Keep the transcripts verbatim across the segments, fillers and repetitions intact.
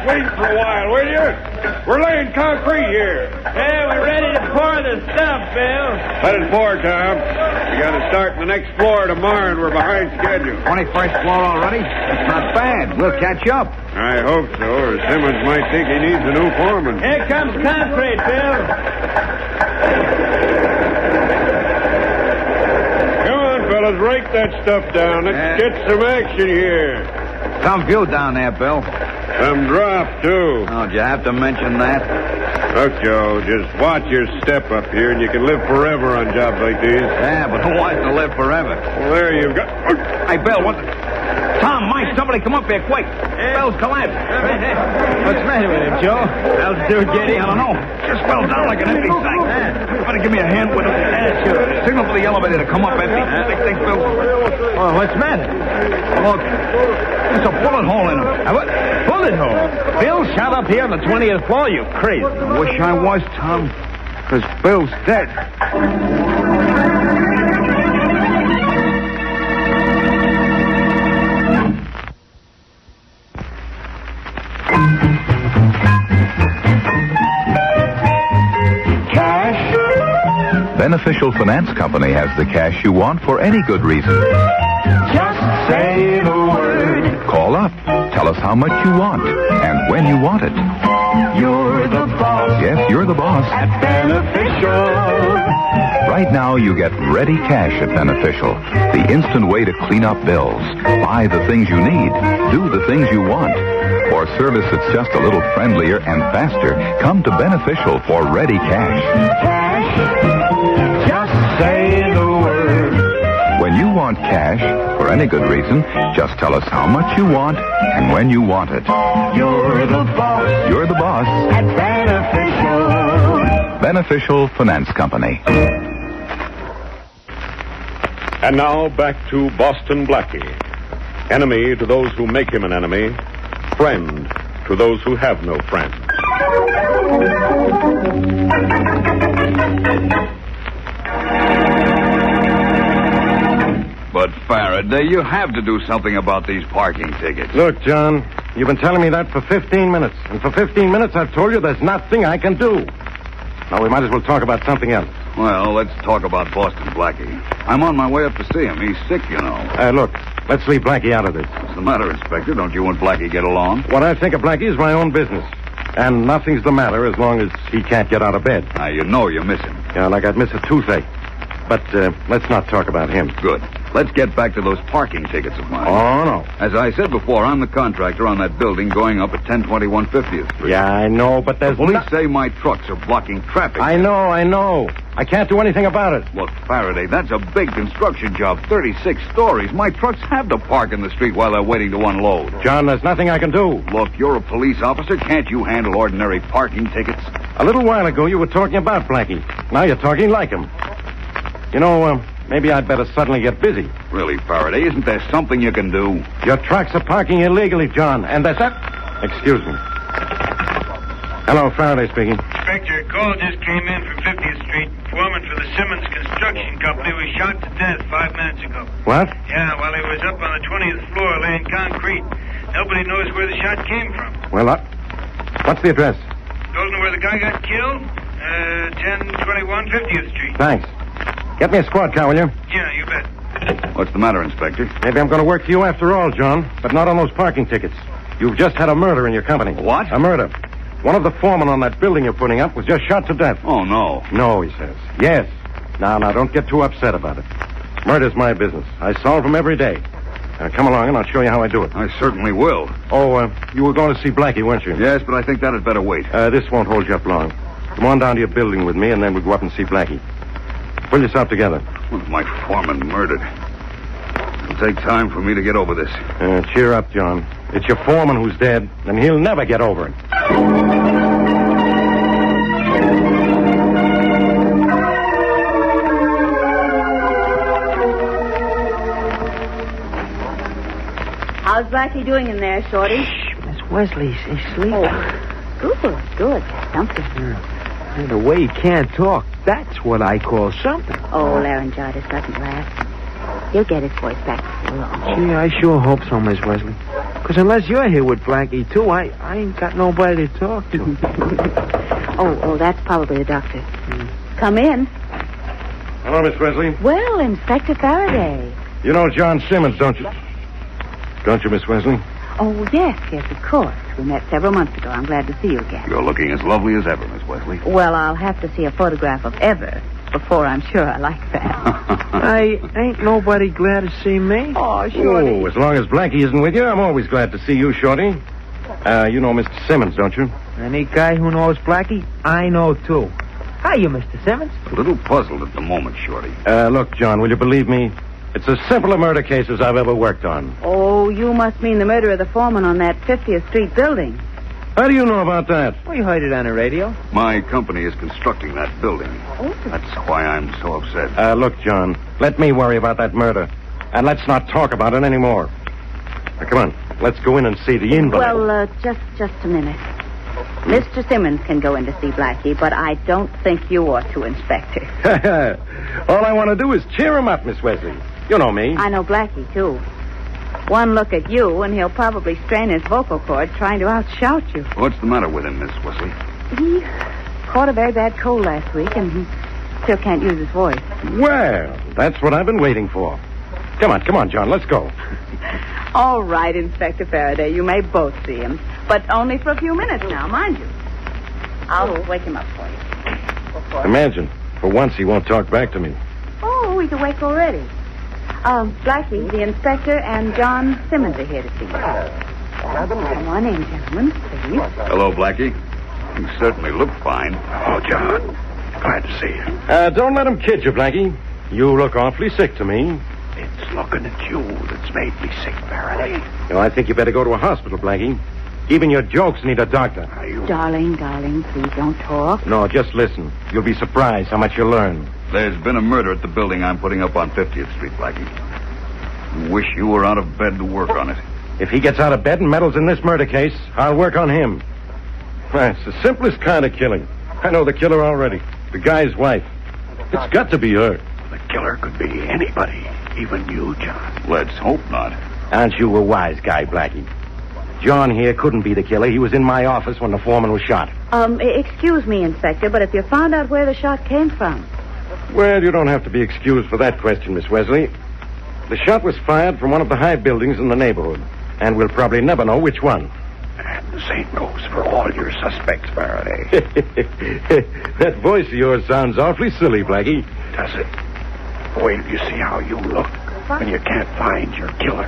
wait for a while, will you? We're laying concrete here. Hey, we're ready to pour the stuff, Bill. Let it pour, Tom. We got to start the next floor tomorrow, and we're behind schedule. twenty-first floor already? That's not bad. We'll catch up. I hope so, or Simmons might think he needs a new foreman. Here comes concrete, Bill. Come on, fellas, rake that stuff down. Let's Yeah. get some action here. Some view down there, Bill. Some drop, too. Oh, did you have to mention that? Look, Joe, just watch your step up here, and you can live forever on jobs like these. Yeah, but who wants to live forever? Well, there you've got... Hey, Bill, what the... Tom, Mike, somebody come up here, quick. Bill's collapsed. What's the matter with him, Joe? Altitude getting? I don't know. Just fell down like an empty sack. You better give me a hand with him. Yeah, sure. Signal for the elevator to come up empty. Stick things, Bill. Oh, what's the matter? Look, there's a bullet hole in him. Uh, what? Bullet hole? Bill shot up here on the twentieth floor, you crazy. I wish I was, Tom, because Bill's dead. Beneficial Finance Company has the cash you want for any good reason. Just say the word. Call up. Tell us how much you want and when you want it. You're the boss. Yes, you're the boss. At Beneficial. Right now, you get ready cash at Beneficial. The instant way to clean up bills, buy the things you need, do the things you want. For service that's just a little friendlier and faster, come to Beneficial for ready cash. Cash. Just say the word. When you want cash, for any good reason, just tell us how much you want and when you want it. You're the boss. You're the boss. At Beneficial. Beneficial Finance Company. And now back to Boston Blackie. Enemy to those who make him an enemy. Friend to those who have no friend. But, Faraday, you have to do something about these parking tickets. Look, John, you've been telling me that for fifteen minutes. And for fifteen minutes, I've told you there's nothing I can do. Now, we might as well talk about something else. Well, let's talk about Boston Blackie. I'm on my way up to see him. He's sick, you know. Uh, look, let's leave Blackie out of this. What's the matter, Inspector? Don't you and Blackie get along? What I think of Blackie is my own business. And nothing's the matter as long as he can't get out of bed. Now, you know you miss him. Yeah, like I'd miss a toothache. But uh, let's not talk about him. Good. Let's get back to those parking tickets of mine. Oh, no. As I said before, I'm the contractor on that building going up at ten twenty-one fiftieth Street. Yeah, I know, but there's... The police no- say my trucks are blocking traffic. I know, I know. I can't do anything about it. Look, Faraday, that's a big construction job, thirty-six stories. My trucks have to park in the street while they're waiting to unload. John, there's nothing I can do. Look, you're a police officer. Can't you handle ordinary parking tickets? A little while ago, you were talking about Blackie. Now you're talking like him. You know, uh, maybe I'd better suddenly get busy. Really, Faraday, isn't there something you can do? Your trucks are parking illegally, John, and there's that... Excuse me. Hello, Faraday speaking. Inspector, a call just came in from fiftieth Street. Foreman for the Simmons Construction Company was shot to death five minutes ago. What? Yeah, while he was up on the twentieth floor laying concrete. Nobody knows where the shot came from. Well, uh, what's the address? Don't know where the guy got killed? Uh, ten twenty-one fiftieth Street. Thanks. Get me a squad car, will you? Yeah, you bet. What's the matter, Inspector? Maybe I'm going to work for you after all, John, but not on those parking tickets. You've just had a murder in your company. What? A murder. One of the foremen on that building you're putting up was just shot to death. Oh, no. No, he says. Yes. Now, now, don't get too upset about it. Murder's my business. I solve them every day. Now, come along and I'll show you how I do it. I certainly will. Oh, uh, you were going to see Blackie, weren't you? Yes, but I think that had better wait. Uh, this won't hold you up long. Come on down to your building with me, and then we'll go up and see Blackie. Pull yourself together. With my foreman murdered. It'll take time for me to get over this. Uh, cheer up, John. It's your foreman who's dead, and he'll never get over it. How's Blackie doing in there, Shorty? Shh, Miss Wesley's asleep. Oh, good, good. Something. And the way he can't talk, that's what I call something. Oh, laryngitis doesn't last. He'll get his voice back before long. Gee, I sure hope so, Miss Wesley. Because unless you're here with Blackie, too, I, I ain't got nobody to talk to. Oh, oh, that's probably the doctor. Come in. Hello, Miss Wesley. Well, Inspector Faraday. You know John Simmons, don't you? Don't you, Miss Wesley? Oh, yes, yes, of course. We met several months ago. I'm glad to see you again. You're looking as lovely as ever, Miss Wesley. Well, I'll have to see a photograph of ever before I'm sure I like that. I ain't nobody glad to see me. Oh, Shorty. Oh, as long as Blackie isn't with you, I'm always glad to see you, Shorty. Uh, you know Mister Simmons, don't you? Any guy who knows Blackie, I know, too. Hiya, Mister Simmons. A little puzzled at the moment, Shorty. Uh, look, John, will you believe me? It's as simple a murder case as I've ever worked on. Oh, you must mean the murder of the foreman on that fiftieth Street building. How do you know about that? We heard it on the radio. My company is constructing that building. Oh. That's why I'm so upset. Uh, look, John, let me worry about that murder. And let's not talk about it anymore. Now, come on, let's go in and see the invalid. Well, uh, just just a minute. Mister Simmons can go in to see Blackie, but I don't think you ought to, Inspector. All I want to do is cheer him up, Miss Wesley. You know me. I know Blackie, too. One look at you, and he'll probably strain his vocal cords trying to outshout you. What's the matter with him, Miss Wesley? He caught a very bad cold last week, and he still can't use his voice. Well, that's what I've been waiting for. Come on, come on, John, let's go. All right, Inspector Faraday, you may both see him, but only for a few minutes now, mind you. I'll wake him up for you. Imagine, for once he won't talk back to me. Oh, he's awake already. Um, Blackie, the inspector, and John Simmons are here to see you. Come on in, gentlemen, please. Hello, Blackie. You certainly look fine. Oh, John, glad to see you. Uh, don't let him kid you, Blackie. You look awfully sick to me. It's looking at you that's made me sick, Faraday. You know, I think you better go to a hospital, Blackie. Even your jokes need a doctor. You... Darling, darling, please don't talk. No, just listen. You'll be surprised how much you'll learn. There's been a murder at the building I'm putting up on fiftieth Street, Blackie. Wish you were out of bed to work on it. If he gets out of bed and meddles in this murder case, I'll work on him. Well, it's the simplest kind of killing. I know the killer already. The guy's wife. It's got to be her. The killer could be anybody, even you, John. Let's hope not. Aren't you a wise guy, Blackie? John here couldn't be the killer. He was in my office when the foreman was shot. Um, excuse me, Inspector, but if you found out where the shot came from... Well, you don't have to be excused for that question, Miss Wesley. The shot was fired from one of the high buildings in the neighborhood, and we'll probably never know which one. And the same goes for all your suspects, Faraday. That voice of yours sounds awfully silly, Blackie. Does it? Wait till you see how you look when you can't find your killer.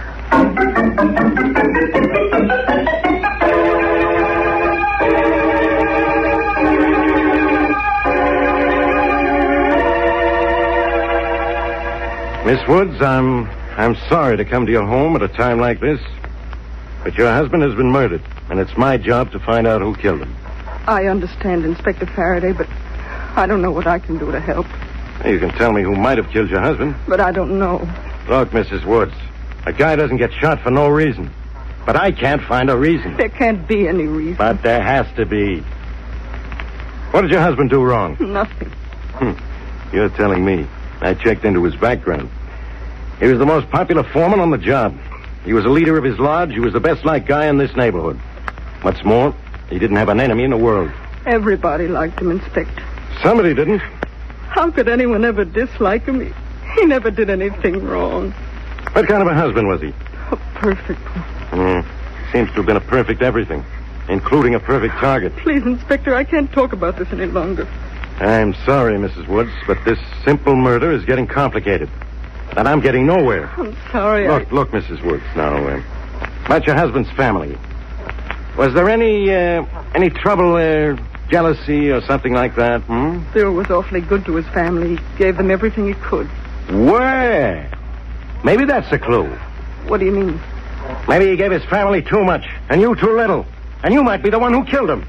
Miss Woods, I'm I'm sorry to come to your home at a time like this, but your husband has been murdered, and it's my job to find out who killed him. I understand, Inspector Faraday, but I don't know what I can do to help. You can tell me who might have killed your husband. But I don't know. Look, Missus Woods, a guy doesn't get shot for no reason. But I can't find a reason. There can't be any reason. But there has to be. What did your husband do wrong? Nothing. Hmm. You're telling me. I checked into his background. He was the most popular foreman on the job. He was a leader of his lodge. He was the best-liked guy in this neighborhood. What's more, he didn't have an enemy in the world. Everybody liked him, Inspector. Somebody didn't. How could anyone ever dislike him? He, he never did anything wrong. What kind of a husband was he? A perfect one. Hmm. Seems to have been a perfect everything, including a perfect target. Please, Inspector, I can't talk about this any longer. I'm sorry, Missus Woods, but this simple murder is getting complicated. And I'm getting nowhere. I'm sorry. Look, I... look, Missus Woods, now, uh, about your husband's family. Was there any, uh, any trouble, uh, jealousy or something like that, hmm? Bill was awfully good to his family. He gave them everything he could. Well, maybe that's a clue. What do you mean? Maybe he gave his family too much, and you too little. And you might be the one who killed him.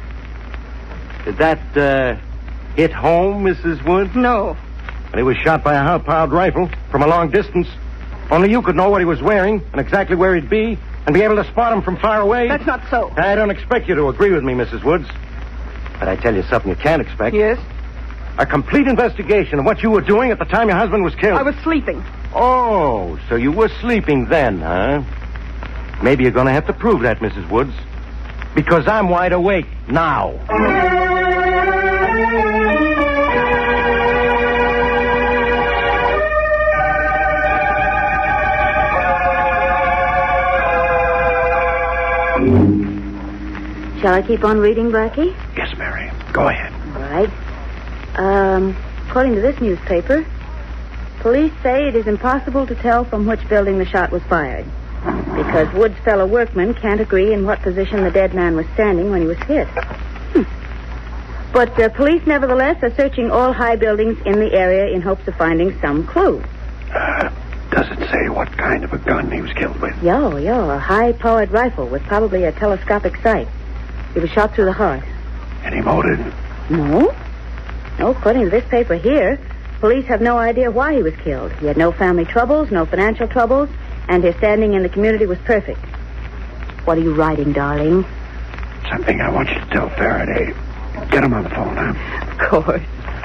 Did that, uh, hit home, Missus Woods? No. And he was shot by a high-powered rifle from a long distance. Only you could know what he was wearing and exactly where he'd be and be able to spot him from far away. That's not so. I don't expect you to agree with me, Missus Woods. But I tell you something you can't expect. Yes? A complete investigation of what you were doing at the time your husband was killed. I was sleeping. Oh, so you were sleeping then, huh? Maybe you're going to have to prove that, Missus Woods. Because I'm wide awake now. Shall I keep on reading, Blackie? Yes, Mary. Go ahead. All right. Um, according to this newspaper, police say it is impossible to tell from which building the shot was fired, because Wood's fellow workmen can't agree in what position the dead man was standing when he was hit. Hmm. But uh, police, nevertheless, are searching all high buildings in the area in hopes of finding some clue. Uh, does it say what kind of a gun he was killed with? Yo, yo, a high-powered rifle with probably a telescopic sight. He was shot through the heart. Any motive? No. No, according to this paper here, police have no idea why he was killed. He had no family troubles, no financial troubles, and his standing in the community was perfect. What are you writing, darling? Something I want you to tell Faraday. Get him on the phone, huh? Of course.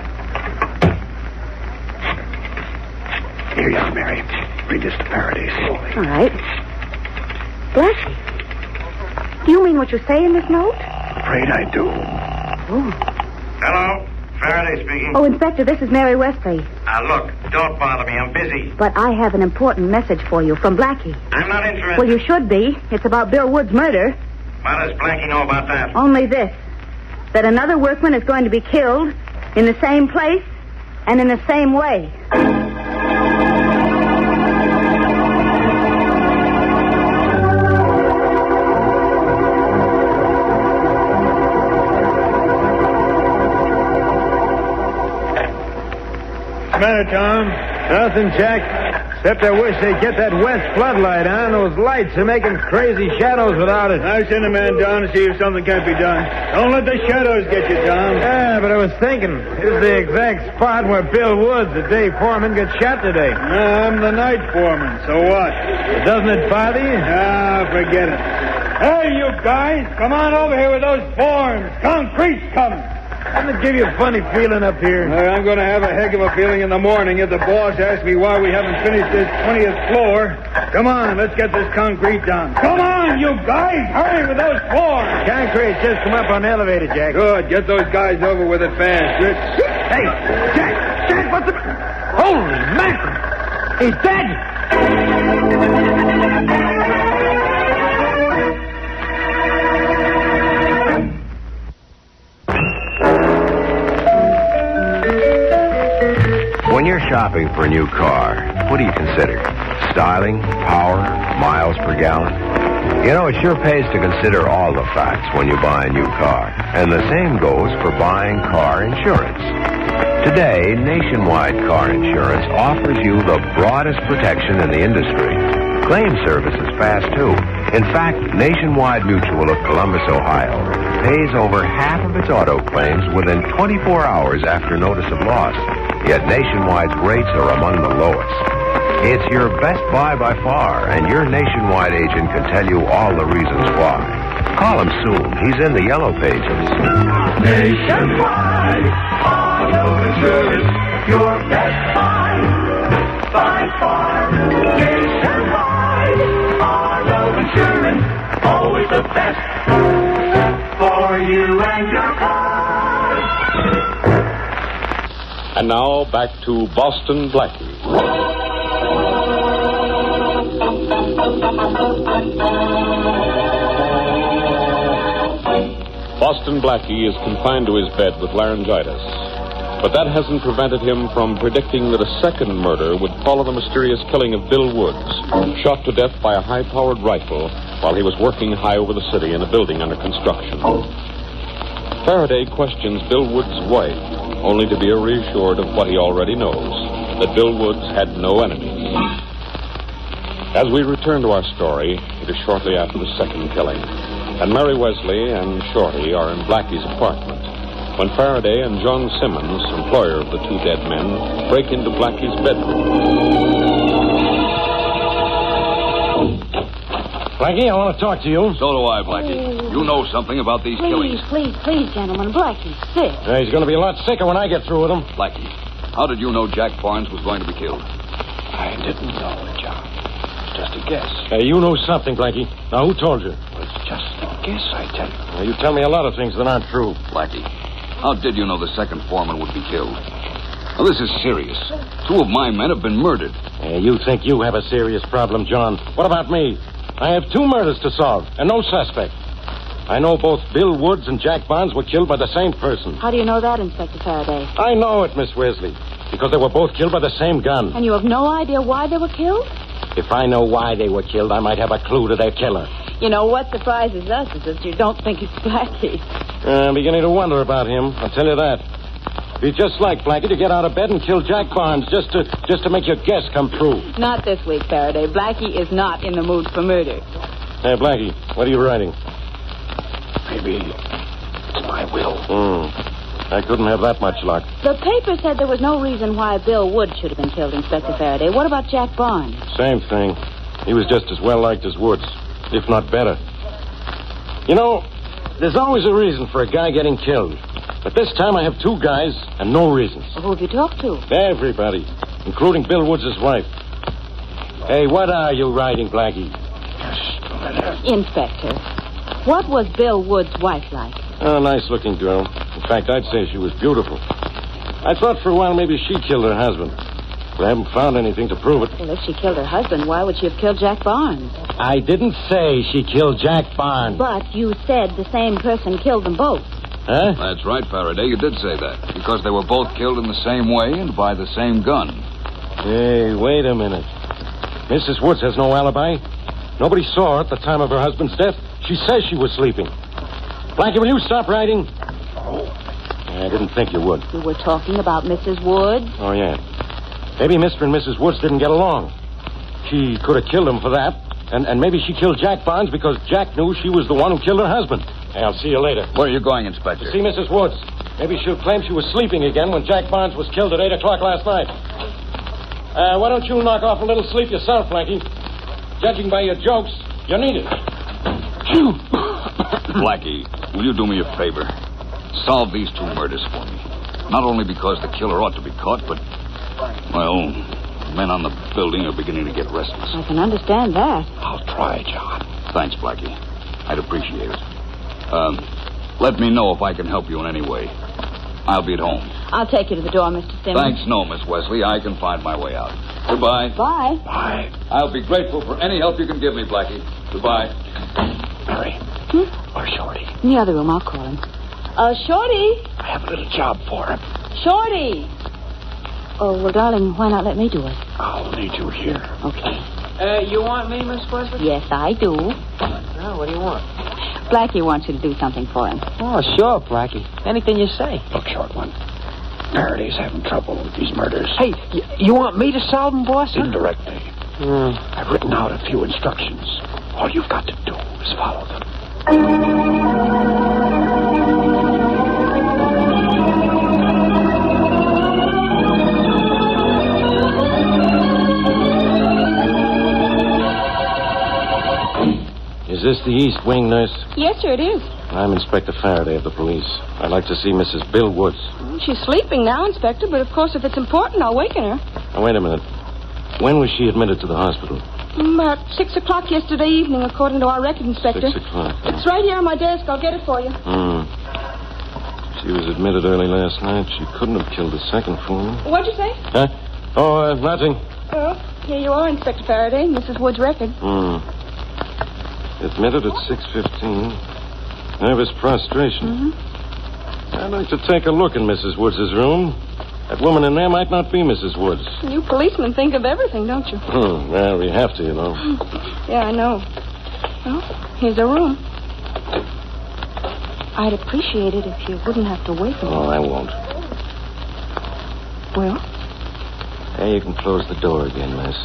Here you are, Mary. Read this to Faraday slowly. All right. Blackie, do you mean what you say in this note? Afraid I do. Oh. Hello? Faraday speaking. Oh, Inspector, this is Mary Wesley. Uh, look, don't bother me. I'm busy. But I have an important message for you from Blackie. I'm not interested. Well, you should be. It's about Bill Wood's murder. What does Blackie know about that? Only this. That another workman is going to be killed in the same place and in the same way. Matter, Tom? Nothing, Jack. Except I wish they'd get that west floodlight on. Those lights are making crazy shadows without it. I'll send a man down to see if something can't be done. Don't let the shadows get you, Tom. Yeah, but I was thinking, here's the exact spot where Bill Woods, the day foreman, got shot today. Yeah, I'm the night foreman, so what? Doesn't it bother you? Ah, forget it. Hey, you guys, come on over here with those forms. Concrete's coming. Doesn't it give you a funny feeling up here? Uh, I'm going to have a heck of a feeling in the morning if the boss asks me why we haven't finished this twentieth floor. Come on, let's get this concrete done. Come on, you guys. Hurry with those forms. Concrete just come up on the elevator, Jack. Good. Get those guys over with it fast, Rich. Hey, Jack, Jack, what's the... Holy mackerel! He's dead! When you're shopping for a new car, what do you consider? Styling, power, miles per gallon? You know, it sure pays to consider all the facts when you buy a new car. And the same goes for buying car insurance. Today, Nationwide Car Insurance offers you the broadest protection in the industry. Claim service is fast, too. In fact, Nationwide Mutual of Columbus, Ohio, pays over half of its auto claims within twenty-four hours after notice of loss. Yet Nationwide's rates are among the lowest. It's your best buy by far, and your Nationwide agent can tell you all the reasons why. Call him soon. He's in the yellow pages. Nationwide Auto Insurance, your best buy by far. Nationwide Auto Insurance, always the best for you and your car. And now, back to Boston Blackie. Boston Blackie is confined to his bed with laryngitis. But that hasn't prevented him from predicting that a second murder would follow the mysterious killing of Bill Woods, shot to death by a high-powered rifle while he was working high over the city in a building under construction. Faraday questions Bill Woods' wife, only to be reassured of what he already knows, that Bill Woods had no enemies. As we return to our story, it is shortly after the second killing, and Mary Wesley and Shorty are in Blackie's apartment, when Faraday and John Simmons, employer of the two dead men, break into Blackie's bedroom. Blackie, I want to talk to you. So do I, Blackie. You know something about these Please, killings. please, please, gentlemen. Blackie's sick. Uh, he's going to be a lot sicker when I get through with him. Blackie, how did you know Jack Barnes was going to be killed? I didn't know it, John. just a guess. Hey, you know something, Blackie. Now, who told you? Well, it's just a guess, I tell you. Well, you tell me a lot of things that aren't true. Blackie, how did you know the second foreman would be killed? Now, this is serious. Two of my men have been murdered. Hey, you think you have a serious problem, John. What about me? I have two murders to solve, and no suspect. I know both Bill Woods and Jack Barnes were killed by the same person. How do you know that, Inspector Faraday? I know it, Miss Wesley, because they were both killed by the same gun. And you have no idea why they were killed? If I know why they were killed, I might have a clue to their killer. You know, what surprises us is that you don't think it's Blackie. Uh, I'm beginning to wonder about him, I'll tell you that. It'd be just like Blackie to get out of bed and kill Jack Barnes just to just to make your guess come true. Not this week, Faraday. Blackie is not in the mood for murder. Hey, Blackie, what are you writing? Maybe it's my will. Hmm. I couldn't have that much luck. The paper said there was no reason why Bill Woods should have been killed, Inspector Faraday. What about Jack Barnes? Same thing. He was just as well liked as Woods, if not better. You know, there's always a reason for a guy getting killed. But this time I have two guys and no reasons. Well, who have you talked to? Everybody, including Bill Woods' wife. Hey, what are you writing, Blackie? Inspector, what was Bill Woods' wife like? Oh, nice-looking girl. In fact, I'd say she was beautiful. I thought for a while maybe she killed her husband. But I haven't found anything to prove it. Well, if she killed her husband, why would she have killed Jack Barnes? I didn't say she killed Jack Barnes. But you said the same person killed them both. Huh? That's right, Faraday. You did say that. Because they were both killed in the same way and by the same gun. Hey, wait a minute. Missus Woods has no alibi. Nobody saw her at the time of her husband's death. She says she was sleeping. Blackie, will you stop writing? Oh. I didn't think you would. We were talking about Missus Woods. Oh, yeah. Maybe Mister and Missus Woods didn't get along. She could have killed him for that. And, and maybe she killed Jack Barnes because Jack knew she was the one who killed her husband. Hey, I'll see you later. Where are you going, Inspector? To see Missus Woods. Maybe she'll claim she was sleeping again when Jack Barnes was killed at eight o'clock last night. Uh, why don't you knock off a little sleep yourself, Blackie? Judging by your jokes, you need it. Blackie, will you do me a favor? Solve these two murders for me. Not only because the killer ought to be caught, but, well, men on the building are beginning to get restless. I can understand that. I'll try, John. Thanks, Blackie. I'd appreciate it. Um, let me know if I can help you in any way. I'll be at home. I'll take you to the door, Mister Simmons. Thanks, no, Miss Wesley. I can find my way out. Goodbye. Bye. Bye. I'll be grateful for any help you can give me, Blackie. Goodbye. Mary. Hmm? Or Shorty. In the other room, I'll call him. Uh, Shorty. I have a little job for him. Shorty. Oh, well, darling, why not let me do it? I'll need you here. Okay. Uh, you want me, Miss Wesley? Yes, I do. Well, what do you want? Blackie wants you to do something for him. Oh, sure, Blackie. Anything you say. Look, short one. Faraday's having trouble with these murders. Hey, y- you want me to solve them, boss? Huh? Indirectly. Mm. I've written out a few instructions. All you've got to do is follow them. Is this the East Wing, nurse? Yes, sir, it is. I'm Inspector Faraday of the police. I'd like to see Missus Bill Woods. She's sleeping now, Inspector, but of course, if it's important, I'll waken her. Now, wait a minute. When was she admitted to the hospital? About six o'clock yesterday evening, according to our record, Inspector. Six o'clock. huh? It's right here on my desk. I'll get it for you. Hmm. She was admitted early last night. She couldn't have killed the second foreman. What'd you say? Huh? Oh, uh, nothing. Oh, here you are, Inspector Faraday, Missus Wood's record. Hmm. Admitted at six fifteen. Nervous prostration. Mm-hmm. I'd like to take a look in Missus Woods' room. That woman in there might not be Missus Woods. You policemen think of everything, don't you? Hmm. Well, we have to, you know. Yeah, I know. Well, here's a room. I'd appreciate it if you wouldn't have to wake me. Oh, I won't. Well? There, you can close the door again, miss.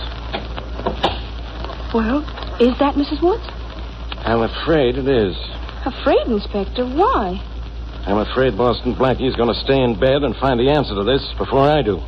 Well, is that Missus Woods? I'm afraid it is. Afraid, Inspector? Why? I'm afraid Boston Blackie's going to stay in bed and find the answer to this before I do.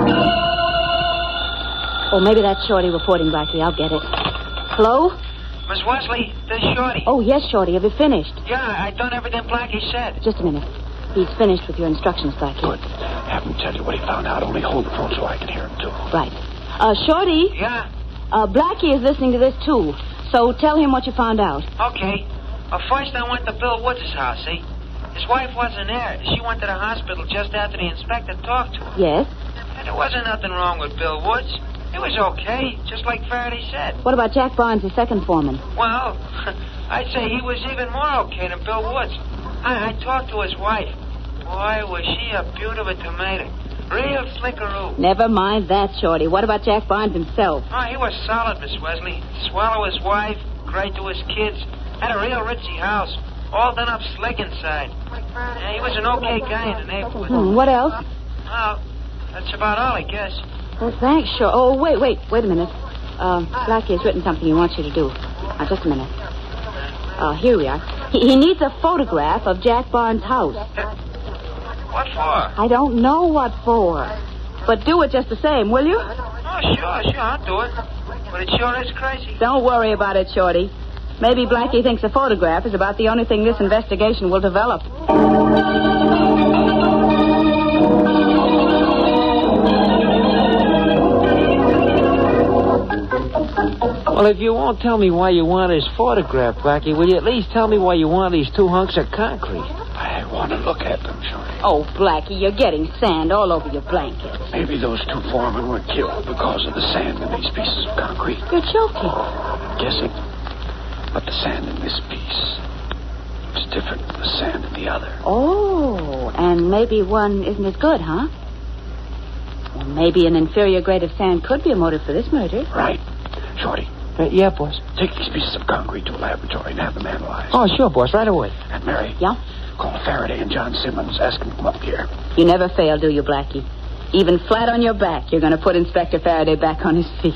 Oh, maybe that's Shorty reporting, Blackie. I'll get it. Hello? Miss Wesley, this is Shorty. Oh, yes, Shorty. Have you finished? Yeah, I done everything Blackie said. Just a minute. He's finished with your instructions, Blackie. Good. Have him tell you what he found out. Only hold the phone so I can hear him, too. Right. Uh, Shorty? Yeah? Uh, Blackie is listening to this, too. So tell him what you found out. Okay. Well, first I went to Bill Woods' house, see? His wife wasn't there. She went to the hospital just after the inspector talked to her. Yes? And there wasn't nothing wrong with Bill Woods. It was okay, just like Faraday said. What about Jack Barnes, the second foreman? Well, I'd say he was even more okay than Bill Woods. I, I talked to his wife. Boy, was she a beaut of a tomato. Real slickeroo. Never mind that, Shorty. What about Jack Barnes himself? Oh, he was solid, Miss Wesley. Swallow his wife, great to his kids. Had a real ritzy house. All done up slick inside. Yeah, he was an okay guy in the neighborhood. Hmm, what else? Well, that's about all, I guess. Well, thanks, sure. Oh, wait, wait, wait a minute. Uh, Blackie has written something he wants you to do. Now, just a minute. Uh, here we are. He, he needs a photograph of Jack Barnes' house. What for? I don't know what for. But do it just the same, will you? Oh, sure, sure, I'll do it. But it sure is crazy. Don't worry about it, Shorty. Maybe Blackie thinks a photograph is about the only thing this investigation will develop. Well, if you won't tell me why you want his photograph, Blackie, will you at least tell me why you want these two hunks of concrete? I want to look at them, Shorty. Oh, Blackie, you're getting sand all over your blankets. Maybe those two foremen were killed because of the sand in these pieces of concrete. You're joking. I'm guessing. But the sand in this piece is different from the sand in the other. Oh, and maybe one isn't as good, huh? Well, maybe an inferior grade of sand could be a motive for this murder. Right. Shorty. Uh, yeah, boss. Take these pieces of concrete to a laboratory and have them analyzed. Oh, sure, boss. Right away. And Mary. Yeah? Call Faraday and John Simmons. Ask them to come up here. You never fail, do you, Blackie? Even flat on your back, you're going to put Inspector Faraday back on his feet.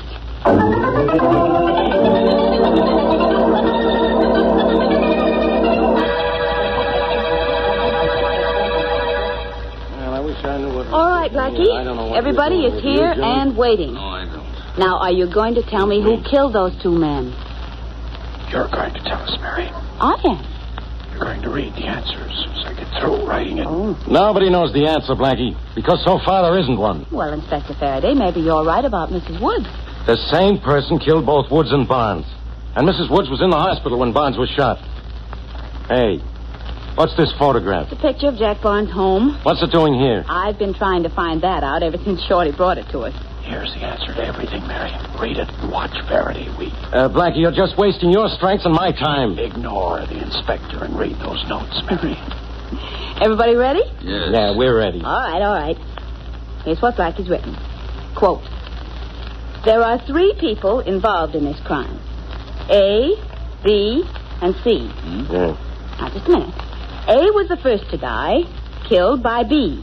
All right, Blackie. Everybody is here and waiting. No, I don't. Now, are you going to tell me who killed those two men? You're going to tell us, Mary. I am. You're going to read the answers as I get through writing it. Oh. Nobody knows the answer, Blackie, because so far there isn't one. Well, Inspector Faraday, maybe you're right about Missus Woods. The same person killed both Woods and Barnes. And Missus Woods was in the hospital when Barnes was shot. Hey, what's this photograph? It's a picture of Jack Barnes' home. What's it doing here? I've been trying to find that out ever since Shorty brought it to us. Here's the answer to everything, Mary. Read it and watch Faraday weep. Uh, Blackie, you're just wasting your strength and my time. Ignore the inspector and read those notes, Mary. Everybody ready? Yes. Yeah, we're ready. All right, all right. Here's what Blackie's written. Quote, there are three people involved in this crime. A, B, and C. Hmm? Yeah. Now, just a minute. A was the first to die, killed by B.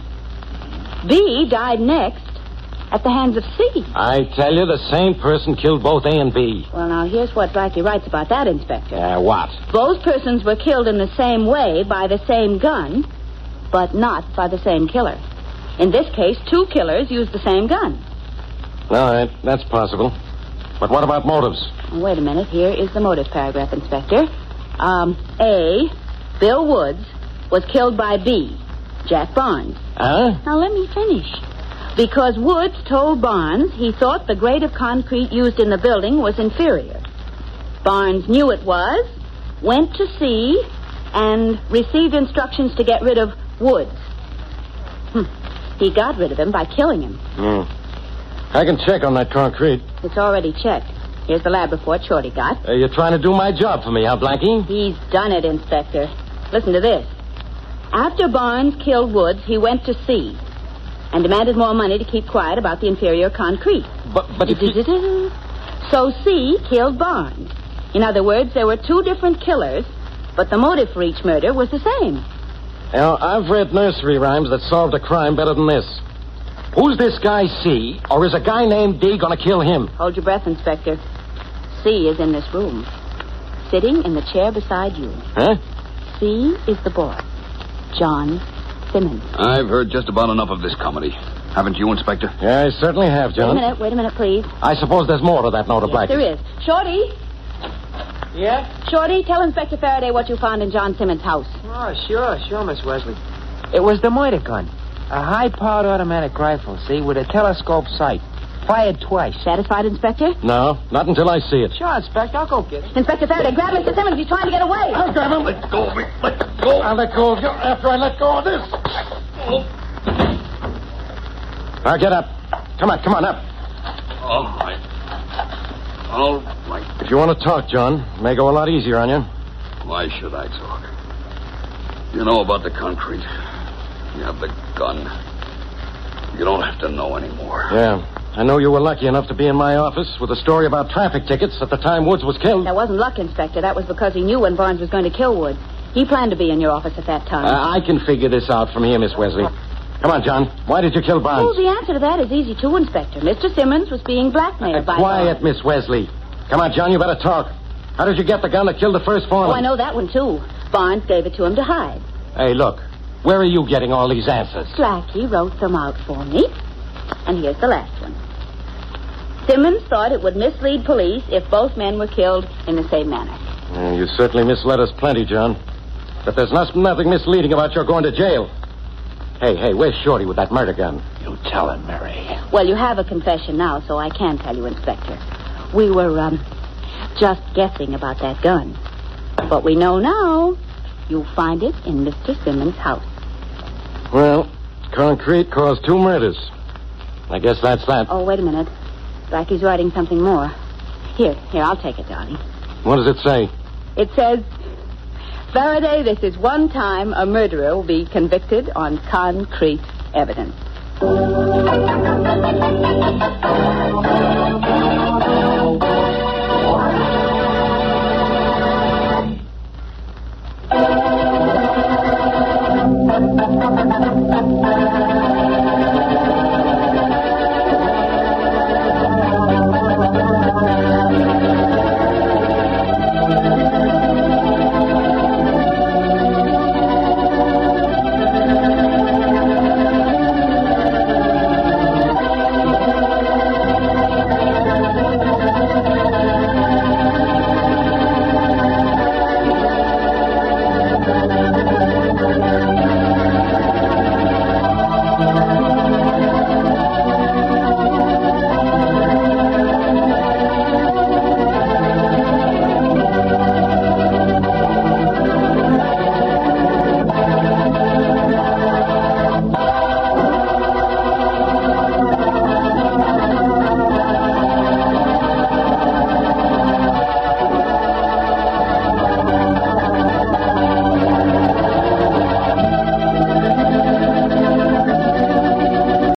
B died next at the hands of C. I tell you, the same person killed both A and B. Well, now, here's what Blackie writes about that, Inspector. Uh, what? Both persons were killed in the same way by the same gun, but not by the same killer. In this case, two killers used the same gun. All right, that's possible. But what about motives? Wait a minute. Here is the motive paragraph, Inspector. Um, A, Bill Woods, was killed by B, Jack Barnes. Huh? Now, let me finish. Because Woods told Barnes he thought the grade of concrete used in the building was inferior. Barnes knew it was, went to see, and received instructions to get rid of Woods. Hm. He got rid of him by killing him. Hmm. I can check on that concrete. It's already checked. Here's the lab report Shorty got. Uh, you're trying to do my job for me, huh, Blackie? He's done it, Inspector. Listen to this. After Barnes killed Woods, he went to C and demanded more money to keep quiet about the inferior concrete. But, but if you... So C killed Barnes. In other words, there were two different killers, but the motive for each murder was the same. Now, I've read nursery rhymes that solved a crime better than this. Who's this guy C, or is a guy named D going to kill him? Hold your breath, Inspector. C is in this room, sitting in the chair beside you. Huh? C is the boy, John Simmons. I've heard just about enough of this comedy. Haven't you, Inspector? Yeah, I certainly have, John. Wait a minute, wait a minute, please. I suppose there's more to that note of Yes, Blackie. there is. Shorty! Yeah? Shorty, tell Inspector Faraday what you found in John Simmons' house. Oh, sure, sure, Miss Wesley. It was the murder gun. A high-powered automatic rifle, see, with a telescope sight. Fired twice. Satisfied, Inspector? No, not until I see it. Sure, Inspector. I'll go get it. Inspector Faraday, grab Mister Simmons. He's trying to get away. I'll grab him. Let go of me. Let go. I'll let go of you after I let go of this. Now, get up. Come on, come on, up. All right. All right. If you want to talk, John, it may go a lot easier on you. Why should I talk? You know about the concrete. You have the gun. You don't have to know anymore. Yeah. I know you were lucky enough to be in my office with a story about traffic tickets at the time Woods was killed. That wasn't luck, Inspector. That was because he knew when Barnes was going to kill Woods. He planned to be in your office at that time. Uh, I can figure this out from here, Miss Wesley. Come on, John. Why did you kill Barnes? Oh, the answer to that is easy, too, Inspector. Mister Simmons was being blackmailed Uh, by quiet, Barnes. Miss Wesley. Come on, John, you better talk. How did you get the gun that killed the first foreman? Oh, I know that one, too. Barnes gave it to him to hide. Hey, look. Where are you getting all these answers? Slacky wrote them out for me. And here's the last one. Simmons thought it would mislead police if both men were killed in the same manner. Uh, you certainly misled us plenty, John. But there's not, nothing misleading about your going to jail. Hey, hey, where's Shorty with that murder gun? You tell him, Mary. Well, you have a confession now, so I can tell you, Inspector. We were, um, just guessing about that gun. But we know now. You'll find it in Mister Simmons' house. Well, concrete caused two murders. I guess that's that. Oh, wait a minute. Blackie's writing something more. Here, here, I'll take it, darling. What does it say? It says, Faraday, this is one time a murderer will be convicted on concrete evidence.